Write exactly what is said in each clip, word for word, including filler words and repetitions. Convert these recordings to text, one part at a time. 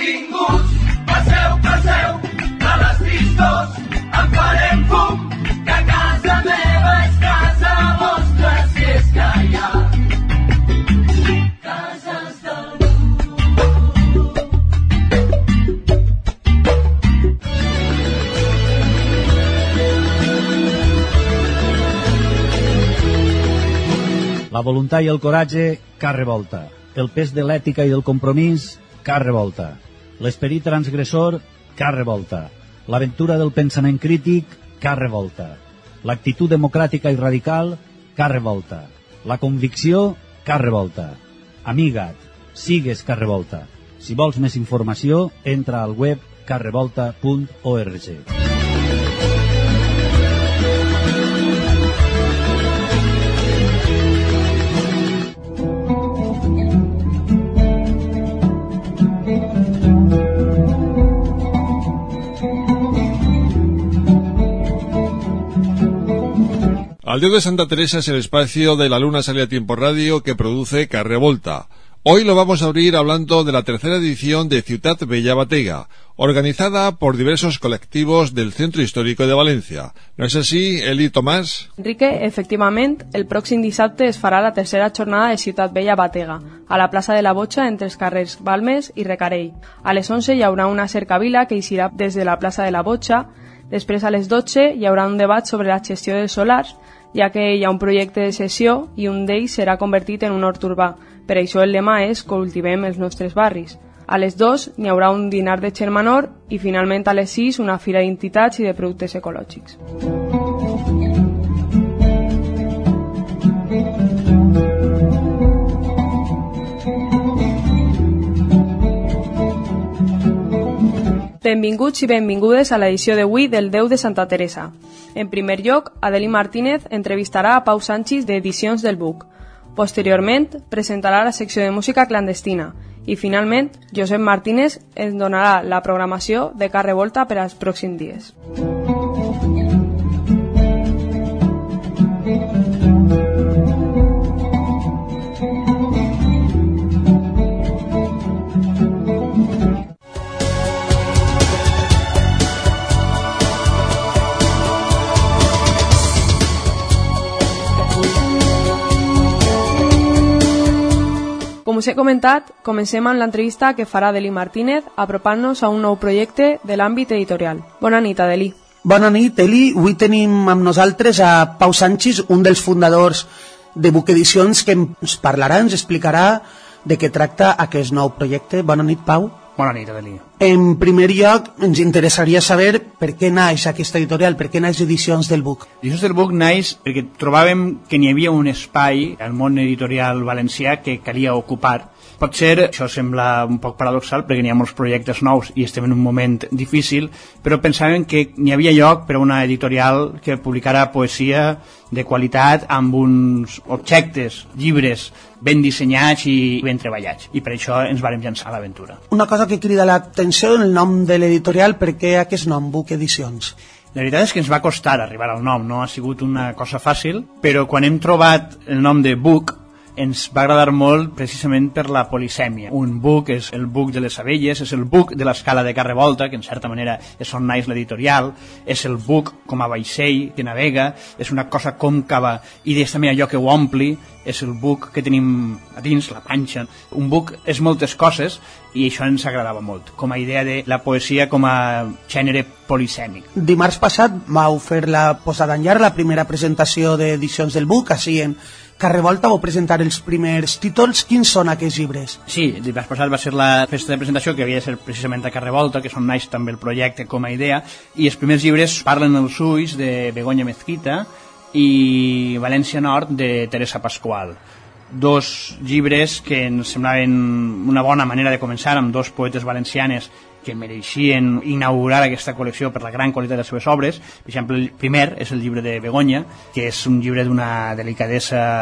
Benvinguts, passeu, passeu, a les tristors en farem fum, que casa meva és casa vostra, si és que hi ha cases del món. La voluntat i el coratge, cap revolta. El pes de l'ètica i del compromís, cap revolta. L'esperit transgressor, cap revolta. L'aventura del pensament crític, cap revolta. L'actitud democràtica i radical, cap revolta. La convicció, cap revolta. Amiga't, sigues cap revolta. Si vols més informació, entra al web cap revolta punt org. Al Dios de Santa Teresa es el espacio de La Luna Sale a Tiempo Radio que produce Carrevolta. Hoy lo vamos a abrir hablando de la tercera edición de Ciutat Vella Batega, organizada por diversos colectivos del Centro Histórico de Valencia. ¿No es así, Eli Tomàs? Enrique, efectivament, el pròxim dissabte es farà la tercera jornada de Ciutat Vella Batega, a la plaça de la Botxa entre els carrers Balmes i Recarell. A les onze hi haurà una cercavila que eixirà des de la plaça de la Botxa. Després, a les dotze, hi haurà un debat sobre la gestió dels solars, ja que hi ha un projecte de cessió i un d'ells serà convertit en un hort urbà. Per això el lema és cultivem els nostres barris. A les dues n'hi haurà un dinar de Xermanor i finalment a les sis una fira d'entitats i de productes ecològics. Benvinguts i benvingudes a l'edició d'avui del Déu de Santa Teresa. En primer lloc, Adeli Martínez entrevistarà a Pau Sanchis d'Edicions del Buc. Posteriorment, presentarà la secció de música clandestina. I finalment, Josep Martínez ens donarà la programació de Cap Revolta per als pròxims dies. Com us he comentat, comencem amb l'entrevista que farà Adeli Martínez apropant-nos a un nou projecte de l'àmbit editorial. Bona nit, Adeli. Bona nit, Eli. Avui tenim amb nosaltres a Pau Sanchis, un dels fundadors de Buc Edicions, que ens parlarà, ens explicarà de què tracta aquest nou projecte. Bona nit, Pau. Bona nit, Adeli. En primer lloc, ens interessaria saber per què naix aquesta editorial, per què naix Edicions del Buc. Edicions del Buc naix perquè trobàvem que n'hi havia un espai al món editorial valencià que calia ocupar. Potser això sembla un poc paradoxal perquè n'hi ha molts projectes nous i estem en un moment difícil, però pensàvem que n'hi havia lloc per a una editorial que publicara poesia de qualitat amb uns objectes, llibres ben dissenyats i ben treballats, i per això ens vàrem llançar a l'aventura. Una cosa que crida l'atenció, el nom de l'editorial, per què aquest nom, Buc Edicions? La veritat és que ens va costar arribar al nom, no ha sigut una cosa fàcil, però quan hem trobat el nom de Buc ens va agradar molt precisament per la polisèmia. Un buc és el buc de les abelles, és el buc de l'escala de Cap Revolta, que en certa manera és on naix l'editorial, és el buc com a vaixell que navega, és una cosa còncava i és també allò que ho ompli, és el buc que tenim a dins, la panxa. Un buc és moltes coses i això ens agradava molt, com a idea de la poesia com a gènere polisèmic. Dimarts passat vau fer la posada en llar, la primera presentació d'Edicions del Buc, així en Cap Revolta. Vau presentar els primers títols. Quins són aquests llibres? Sí, dimarts passat va ser la festa de presentació que havia de ser precisament a Cap Revolta, que és on naix també el projecte com a idea, i els primers llibres Parlen els ulls de Begoña Mezquita i València Nord de Teresa Pascual. Dos llibres que ens semblaven una bona manera de començar, amb dos poetes valencianes que mereixien inaugurar aquesta col·lecció per la gran qualitat de les seves obres. Per exemple, el primer és el llibre de Begoña, que és un llibre d'una delicadesa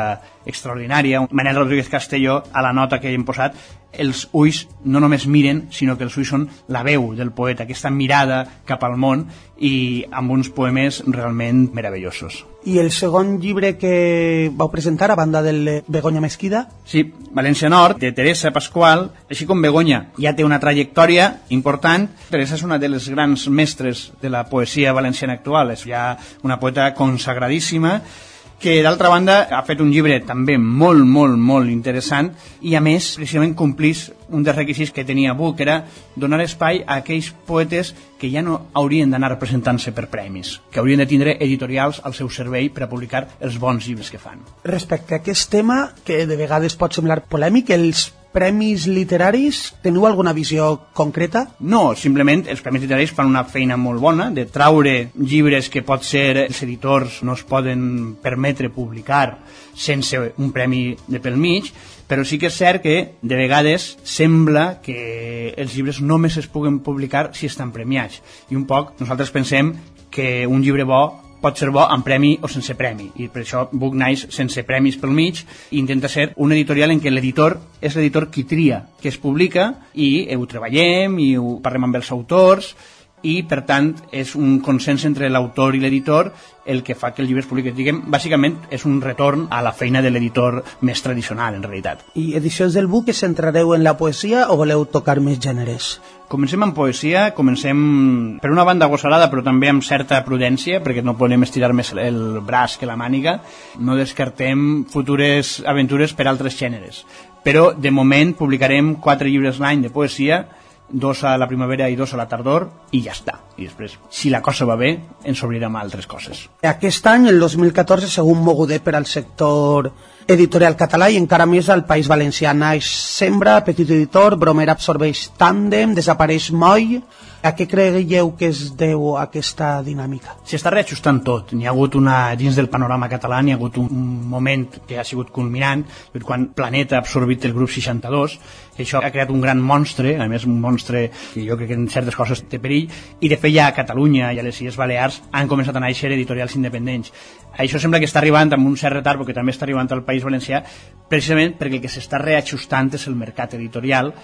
extraordinària. Manel Rodríguez Castelló, a la nota que hem posat, els ulls no només miren, sinó que els ulls són la veu del poeta, aquesta mirada cap al món, i amb uns poemes realment meravellosos. I el segon llibre que vau presentar, a banda del Begoña Mesquida? Sí, València Nord, de Teresa Pasqual. Així com Begoña ja té una trajectòria important, Teresa és una de les grans mestres de la poesia valenciana actual, és ja una poeta consagradíssima, que d'altra banda ha fet un llibre també molt, molt, molt interessant, i a més precisament complís un dels requisits que tenia Buc, que era donar espai a aquells poetes que ja no haurien d'anar presentant-se per premis, que haurien de tindre editorials al seu servei per a publicar els bons llibres que fan. Respecte a aquest tema, que de vegades pot semblar polèmic, els premis literaris, teniu alguna visió concreta? No, simplement els premis literaris fan una feina molt bona de traure llibres que pot ser els editors no es poden permetre publicar sense un premi de pel mig, però sí que és cert que de vegades sembla que els llibres només es puguen publicar si estan premiats, i un poc nosaltres pensem que un llibre bo pot ser bo amb premi o sense premi, i per això Buc naix sense premis pel mig, i intenta ser un editorial en què l'editor és l'editor qui tria que es publica, i ho treballem i ho parlem amb els autors, i per tant és un consens entre l'autor i l'editor el que fa que el llibre es publiqui. Diguem, bàsicament és un retorn a la feina de l'editor més tradicional, en realitat. I Edicions del Buc, que centrareu en la poesia o voleu tocar més gèneres? Comencem amb poesia, comencem per una banda agosarada, però també amb certa prudència, perquè no podem estirar més el braç que la màniga. No descartem futures aventures per altres gèneres. Però, de moment, publicarem quatre llibres l'any de poesia, dos a la primavera i dos a la tardor, i ja està. I després, si la cosa va bé, ens obrirem a altres coses. Aquest any, el dos mil catorze, segur mogudet per al sector editorial català i encara més al País Valencià. Naix Sembra, Petit Editor, Bromera absorbeix Tàndem, desapareix Moll. A què creieu que es deu aquesta dinàmica? S'està reajustant tot. N'hi ha hagut una, dins del panorama català, n'hi ha hagut un moment que ha sigut culminant, quan Planeta ha absorbit el grup seixanta-dos, i això ha creat un gran monstre, a més un monstre que jo crec que en certes coses té perill, i de fet ja a Catalunya i a les Illes Balears han començat a néixer editorials independents. Això sembla que està arribant amb un cert retard, perquè també està arribant al País Valencià, precisament perquè el que s'està reajustant és el mercat editorial,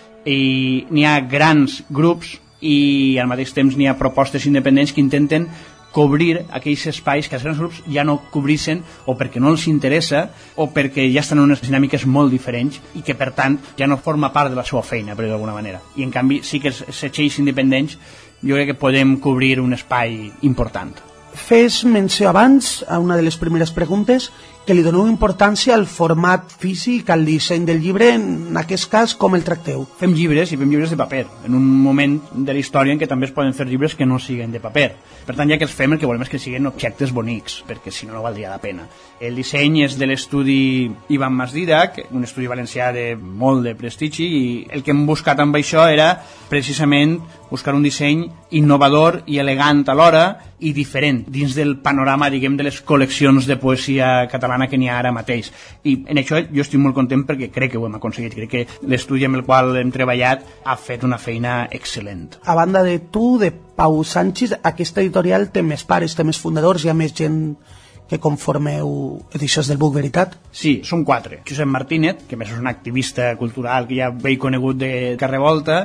i n'hi ha grans grups i al mateix temps n'hi ha propostes independents que intenten cobrir aquells espais que els grans grups ja no cobreixen, o perquè no els interessa o perquè ja estan en unes dinàmiques molt diferents i que per tant ja no forma part de la seva feina, per dir d'alguna manera. I en canvi sí que els setxells independents jo crec que podem cobrir un espai important. Fes menció abans, a una de les primeres preguntes, que li doneu importància al format físic, al disseny del llibre. En aquest cas, com el tracteu? Fem llibres i fem llibres de paper, en un moment de la història en què també es poden fer llibres que no siguin de paper. Per tant, ja que els fem, el que volem és que siguin objectes bonics, perquè si no, no valdria la pena. El disseny és de l'estudi Ivan Masdidac, un estudi valencià de molt de prestigi, i el que hem buscat amb això era precisament buscar un disseny innovador i elegant alhora i diferent dins del panorama, diguem, de les col·leccions de poesia catalana que n'hi ha ara mateix. I en això jo estic molt content perquè crec que ho hem aconseguit. Crec que l'estudi amb el qual hem treballat ha fet una feina excel·lent. A banda de tu, de Pau Sanchis, aquesta editorial té més pares, té més fundadors, hi ha més gent que conformeu Edicions del Buc, veritat? Sí, som quatre. Josep Martínez, que més és un activista cultural que ja veig conegut de Carrevolta,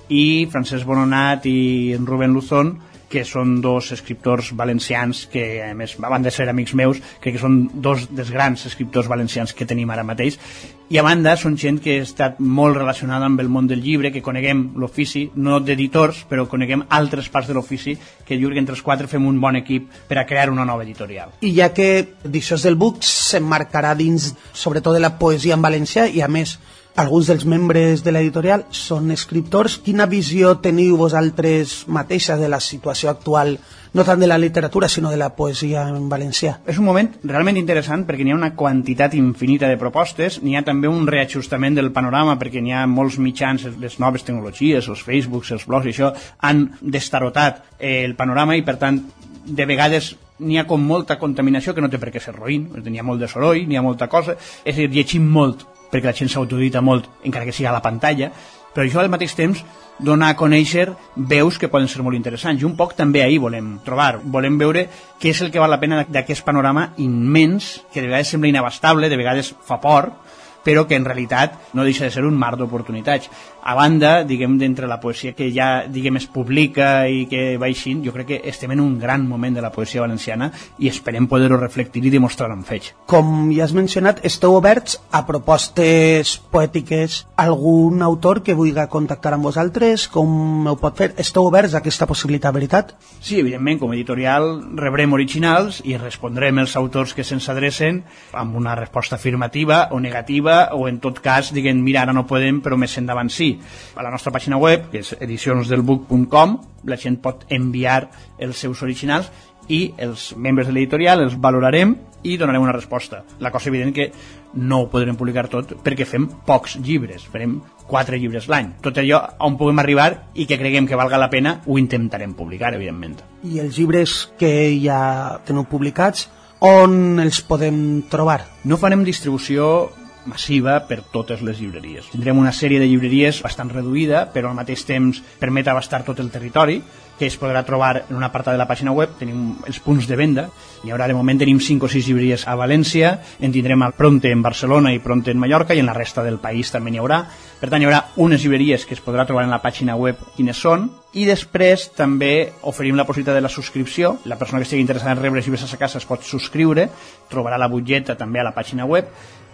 i Francesc Bononat i Rubén Luzón, que són dos escriptors valencians que, a més, a banda de ser amics meus, crec que són dos dels grans escriptors valencians que tenim ara mateix. I a banda són gent que ha estat molt relacionada amb el món del llibre, que coneguem l'ofici, no d'editors, però coneguem altres parts de l'ofici, que jo crec que entre els quatre fem un bon equip per a crear una nova editorial. I ja que Edicions del Buc s'emmarcarà dins, sobretot, de la poesia en valencià, i a més alguns dels membres de l'editorial són escriptors, quina visió teniu vosaltres mateixa de la situació actual, no tant de la literatura sinó de la poesia en valencià? És un moment realment interessant perquè n'hi ha una quantitat infinita de propostes, n'hi ha també un reajustament del panorama perquè n'hi ha molts mitjans, les noves tecnologies, els Facebooks, els blogs, i això han destarotat el panorama, i per tant de vegades n'hi ha com molta contaminació que no té per què ser roïn, n'hi ha molt de soroll, n'hi ha molta cosa, és a dir, llegim molt perquè la gent s'autoedita molt, encara que sigui a la pantalla, però això al mateix temps dona a conèixer veus que poden ser molt interessants, i un poc també ahir volem trobar, volem veure què és el que val la pena d'aquest panorama immens, que de vegades sembla inabastable, de vegades fa por, però que en realitat no deixa de ser un mar d'oportunitats. A banda, diguem, d'entre la poesia que ja, diguem, es publica i que va així, jo crec que estem en un gran moment de la poesia valenciana i esperem poder-ho reflectir i demostrar-ho amb fets. Com ja has mencionat, esteu oberts a propostes poètiques. Algun autor que vulgui contactar amb vosaltres, com ho pot fer? Esteu oberts a aquesta possibilitat, veritat? Sí, evidentment, com a editorial rebrem originals i respondrem els autors que se'ns adrecen amb una resposta afirmativa o negativa, o en tot cas, diguem, mira, ara no podem, però més endavant sí. A la nostra pàgina web, que és edicions del book punt com, la gent pot enviar els seus originals i els membres de l'editorial els valorarem i donarem una resposta. La cosa evident que no ho podrem publicar tot perquè fem pocs llibres, farem quatre llibres l'any. Tot allò on puguem arribar i que creguem que valga la pena ho intentarem publicar, evidentment. I els llibres que ja teniu publicats, on els podem trobar? No farem distribució massiva per totes les llibreries. Tindrem una sèrie de llibreries bastant reduïda, però al mateix temps permet abastar tot el territori, que es podrà trobar en una part de la pàgina web. Tenim els punts de venda, i ara de moment tenim cinc o sis llibreries a València, en tindrem al Pronte en Barcelona i Pronte en Mallorca, i en la resta del país també n'hi haurà. Per tant, hi haurà unes llibreries que es podrà trobar en la pàgina web quines són, i després també oferim la possibilitat de la subscripció. La persona que estigui interessada en rebre els llibres a sa casa es pot subscriure, trobarà la butlleta també a la pàgina web,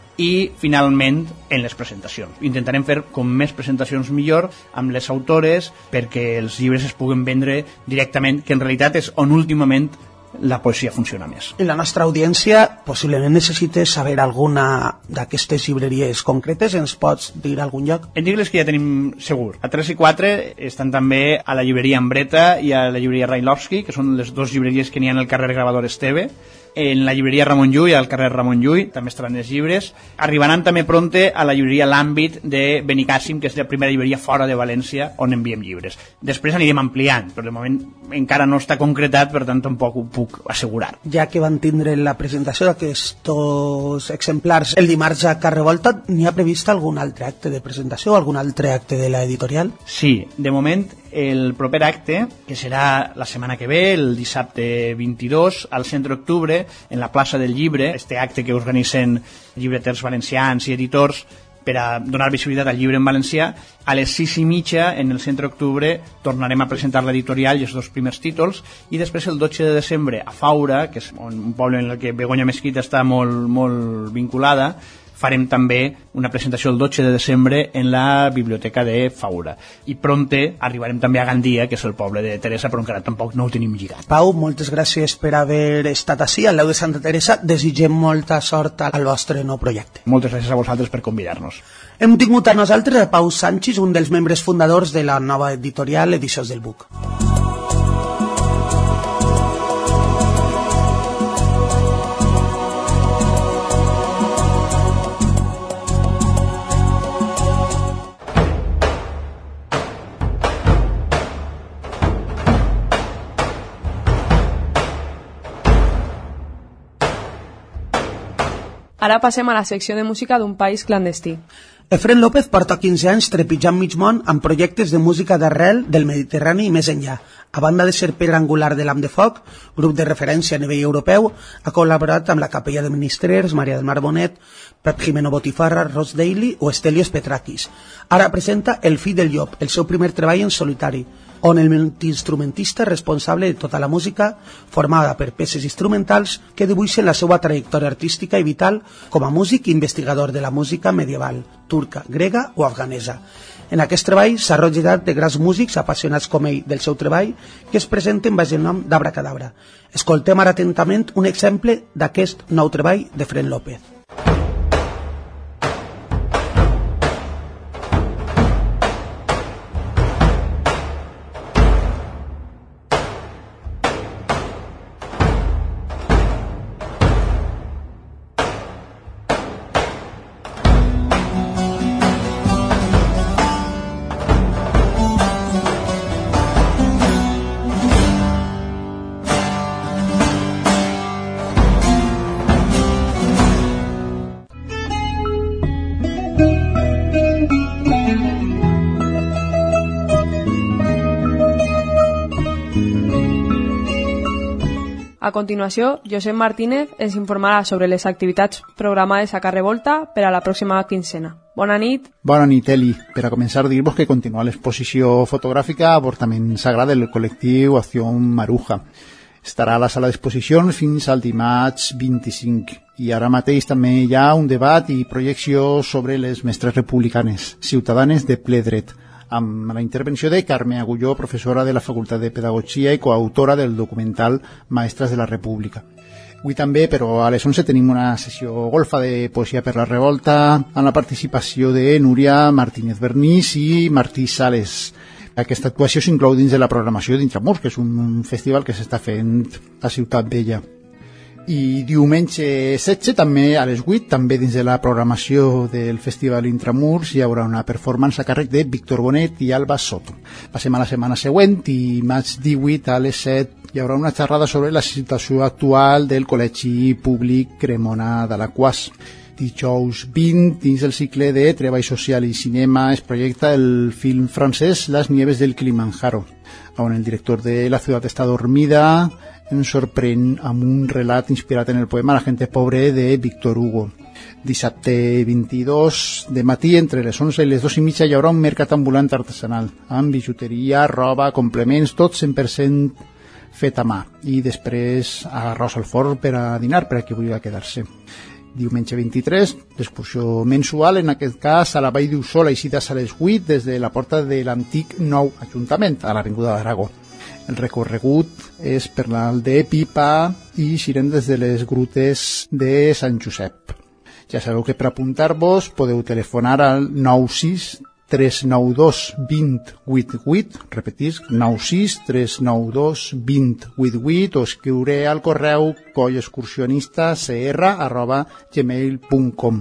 i finalment en les presentacions. Intentarem fer com més presentacions millor amb les autores perquè els llibres es puguen vendre directament, que en realitat és on últimament la poesia funciona més. I la nostra audiència possiblement necessita saber alguna d'aquestes llibreries concretes. Ens pots dir algun lloc? En dir-les que ja tenim segur. A tres i quatre estan també a la llibreria Ambreta i a la llibreria Railovsky, que són les dues llibreries que n'hi ha en el carrer Gravador Esteve. En la llibreria Ramon Llull, al carrer Ramon Llull, també estaran els llibres. Arribaran també pronte a la llibreria L'Àmbit de Benicàssim, que és la primera llibreria fora de València on enviem llibres. Després anirem ampliant, però de moment encara no està concretat, per tant tampoc ho puc assegurar. Ja que van tindre la presentació d'aquests exemplars el dimarts a Can Revolta, n'hi ha previst algun altre acte de presentació o algun altre acte de l'editorial? Sí, de moment el proper acte, que serà la setmana que ve, el dissabte vint-i-dos, al Centre Octubre, en la plaça del Llibre, este acte que organitzen llibreters valencians i editors per a donar visibilitat al llibre en valencià, a les sis i mitja en el Centre Octubre tornarem a presentar l'editorial i els dos primers títols, i després el dotze de desembre a Faura, que és un poble en el que Begoña Mesquita està molt, molt vinculada, farem també una presentació el dotze de desembre en la biblioteca de Faura. I pronte arribarem també a Gandia, que és el poble de Teresa, però encara tampoc no ho tenim lligat. Pau, moltes gràcies per haver estat ací al Lau de Santa Teresa. Desitgem molta sort al vostre nou projecte. Moltes gràcies a vosaltres per convidar-nos. Hem tingut a nosaltres a Pau Sanchis, un dels membres fundadors de la nova editorial Edicions del Buc. Ara passem a la secció de música d'un país clandestí. Efren López porta quinze anys trepitjant mig món amb projectes de música d'arrel del Mediterrani i més enllà. A banda de ser pedra angular de l'Am de Foc, grup de referència a nivell europeu, ha col·laborat amb la Capella de Ministrers, Maria del Mar Bonet, Pep Jimeno Botifarra, Ross Daly o Estelios Petrakis. Ara presenta El fill del llop, el seu primer treball en solitari, on el multiinstrumentista responsable de tota la música, formada per peces instrumentals que dibuixen la seva trajectòria artística i vital com a músic i investigador de la música medieval, turca, grega o afganesa. En aquest treball s'ha rodegat de grans músics apassionats com ell del seu treball que es presenten baix el nom d'Abracadabra. Escoltem ara atentament un exemple d'aquest nou treball de Efren López. A continuació, Josep Martínez ens informarà sobre les activitats programades a Carrer Volta per a la pròxima quincena. Bona nit. Bona nit, Eli. Per a començar, dir-vos que continua l'exposició fotogràfica Avortament Sagrat del col·lectiu Acción Maruja. Estarà a la sala d'exposicions fins al dimarts vint-i-cinc. I ara mateix també hi ha un debat i projecció sobre les mestres republicanes, ciutadanes de ple dret, amb la intervenció de Carme Agulló, professora de la Facultat de Pedagogia i coautora del documental Maestras de la República. Avui també, però a les onze, tenim una sessió golfa de poesia per la revolta amb la participació de Núria Martínez Bernís i Martí Sales. Aquesta actuació s'inclou dins de la programació d'Intramurs, que és un festival que s'està fent a Ciutat Vella. I diumenge setze, també a les vuit, també dins de la programació del Festival Intramurs, hi haurà una performance a càrrec de Víctor Bonet i Alba Soto. Passem a la setmana següent i maig divuit a les set hi haurà una xerrada sobre la situació actual del Col·legi Públic Cremona d'Alaquàs. Dijous vint, dins del cicle de Treball Social i Cinema, es projecta el film francès Las Nieves del Kilimanjaro, on el director de La ciutat està dormida ens sorprèn amb un relat inspirat en el poema La gente pobre de Víctor Hugo. Dissabte vint-i-dos de matí, entre les onze i les dos i mitja, hi haurà un mercat ambulant artesanal amb bijuteria, roba, complements, tot cent per cent fet a mà. I després arròs al forn per a dinar, per a qui vulgui quedar-se. Diumenge vint-i-tres, l'excursió mensual, en aquest cas a la Vall d'Ussol, eixides a les vuit, des de la porta de l'antic nou Ajuntament, a l'Avinguda d'Aragó. El recorregut és per l'alt de Pipa i eixirem des de les grutes de Sant Josep. Ja sabeu que per apuntar-vos podeu telefonar al nou sis tres nou dos dos zero vuit vuit, repetisc, nou sis tres nou dos dos zero vuit vuit, o escriure al correu collexcursionistascr arroba gmail punt com.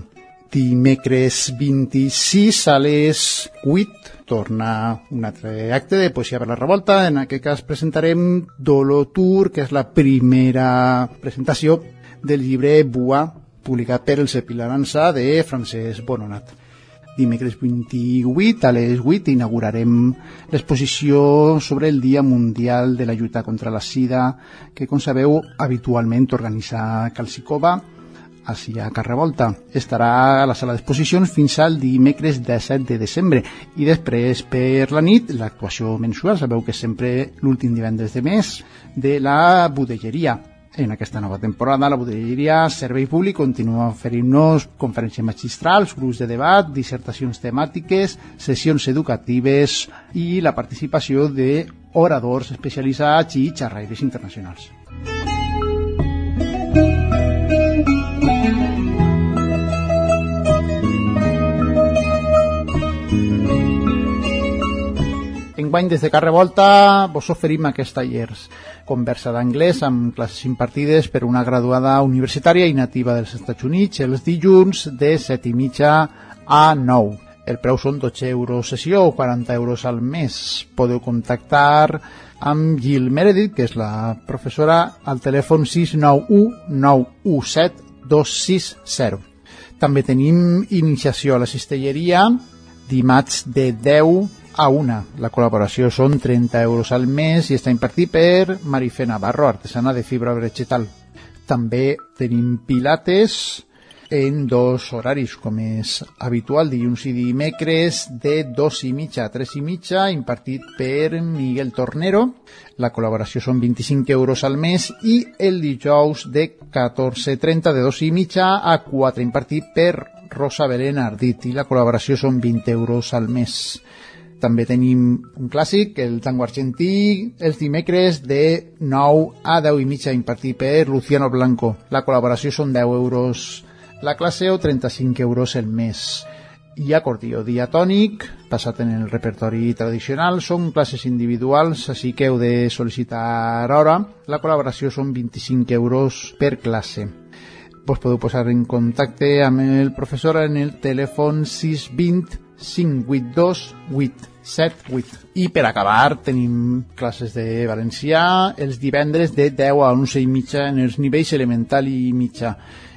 Dimecres vint-i-sis a les vuit torna un altre acte de poesia per la revolta. En aquest cas presentarem Dolotur, que és la primera presentació del llibre Bua, publicat per el Sepilarança de Francesc Bononat. Dimecres vint-i-vuit a les vuit inaugurarem l'exposició sobre el Dia Mundial de la Lluita contra la Sida, que, com sabeu, habitualment organitza Calcicova, així a Carrer Volta. Estarà a la sala d'exposicions fins al dimecres disset de desembre. I després, per la nit, l'actuació mensual, sabeu que és sempre l'últim divendres de mes, de la Budelleria. En aquesta nova temporada, la Budelleria Servei Públic continua oferint-nos conferències magistrals, grups de debat, dissertacions temàtiques, sessions educatives i la participació d'oradors especialitzats i xerraires internacionals. Enguany, des de Carrer Volta, vos oferim aquests tallers. Conversa d'anglès amb classes impartides per una graduada universitària i nativa dels Estats Units els dilluns de set i mitja a nou. El preu són dotze euros sessió o quaranta euros al mes. Podeu contactar amb Gil Meredith, que és la professora, al telèfon sis nou u nou u set dos sis zero. També tenim iniciació a la cistelleria, dimarts de deu a una. La col·laboració són trenta euros al mes i està impartit per Marifé Navarro, artesana de fibra vegetal. També tenim pilates en dos horaris, com és habitual, dilluns i dimecres de dos i mitja a tres i mitja, impartit per Miguel Tornero. La col·laboració són vint-i-cinc euros al mes i el dijous de catorze trenta de dos i mitja a quatre, impartit per Rosa Belén Ardit, i la col·laboració són vint euros al mes. També tenim un clàssic, el tango argentí, els dimecres de nou a deu i mitja, impartit per Luciano Blanco. La col·laboració són deu euros la classe o trenta-cinc euros el mes. I acordió diatònic, basat en el repertori tradicional, són classes individuals, així que heu de sol·licitar hora. La col·laboració són vint-i-cinc euros per classe. Vos podeu posar en contacte amb el professor en el telèfon sis dos zero cinc vuit dos vuit set vuit. I per acabar tenim classes de valencià els divendres de deu a onze i mitja en els nivells elemental i mitja.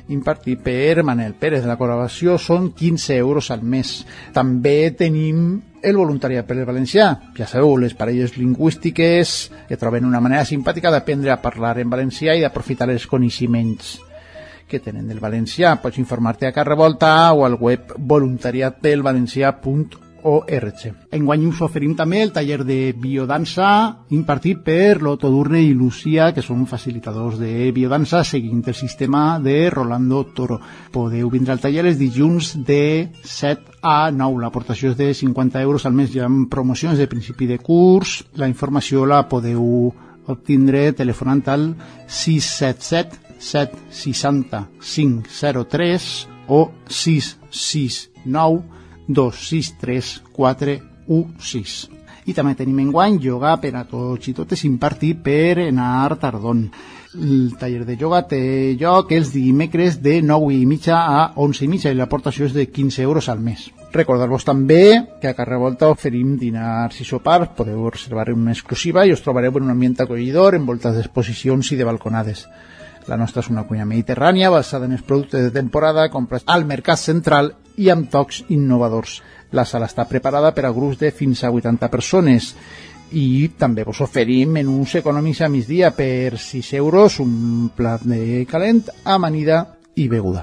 impartit per Manel Pérez. La col·laboració són quinze euros al mes. També tenim el voluntariat per el valencià. Ja sabeu, les parelles lingüístiques que troben una manera simpàtica d'aprendre a parlar en valencià i d'aprofitar els coneixements que tenen del valencià. Pots informar-te a Carrevolta o al web voluntariat pel valencià punt org. Enguany us oferim també el taller de biodansa impartit per Loto Durne i Lucía, que són facilitadors de biodansa seguint el sistema de Rolando Toro. Podeu vindre al taller els dilluns de set a nou. L'aportació és de cinquanta euros al mes. Hi ha promocions de principi de curs. La informació la podeu obtindre telefonant al sis set set set sis zero cinc zero tres o sis sis nou dos sis tres quatre u sis. I també tenim enguany ioga per a tots i totes impartit per Enar Tardón. El taller de ioga té lloc els dimecres de nou i mitja a onze i mitja i l'aportació és de quinze euros al mes. Recordar-vos també que a Carrevolta oferim dinars i sopars, podeu reservar una exclusiva i us trobareu en un ambient acollidor envoltat d'exposicions i de balconades. La nostra és una cuina mediterrània basada en els productes de temporada comprats al Mercat Central i amb tocs innovadors. La sala està preparada per a grups de fins a vuitanta persones i també vos oferim menús econòmics a migdia per sis euros, un plat de calent, amanida i beguda.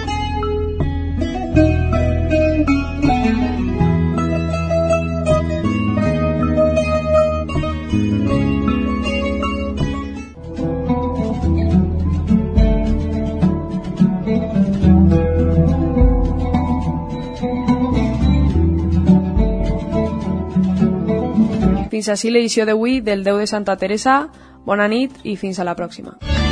Fins així l'edició d'avui del deu de Santa Teresa. Bona nit i fins a la pròxima.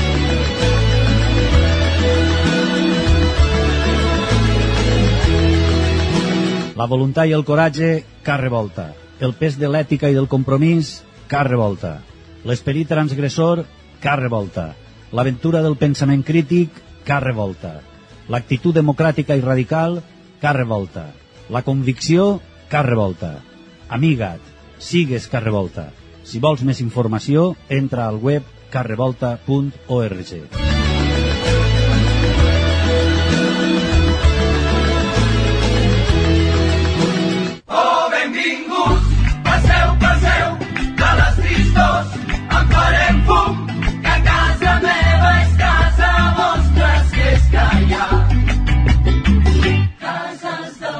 La voluntat i el coratge, Carrevolta. El pes de l'ètica i del compromís, Carrevolta. L'esperit transgressor, Carrevolta. L'aventura del pensament crític, Carrevolta. L'actitud democràtica i radical, Carrevolta. La convicció, Carrevolta. Amiga't, sigues Carrevolta. Si vols més informació, entra al web carrevolta punt org. Oh, benvinguts, passeu, passeu, de les tristors en farem fum, que a casa meva és casa vostra, si és que hi ha cases del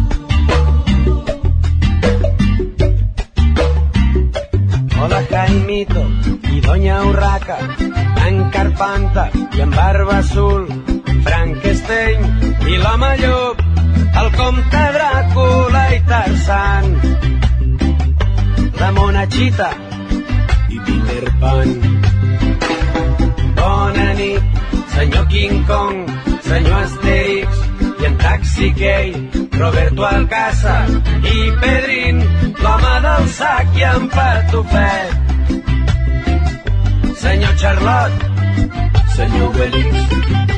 Hola Jaimito y Doña Urraca, en Carpanta y en Barba Azul, Frankenstein y la Llop, el comte Dràcula i Tarzan, la Monachita i Peter Pan. Bona nit, senyor King Kong, senyor Asterix i en Taxi Key, Roberto Alcázar i Pedrín, l'home del sac i en Patufet. Senyor Charlot, senyor Obelix,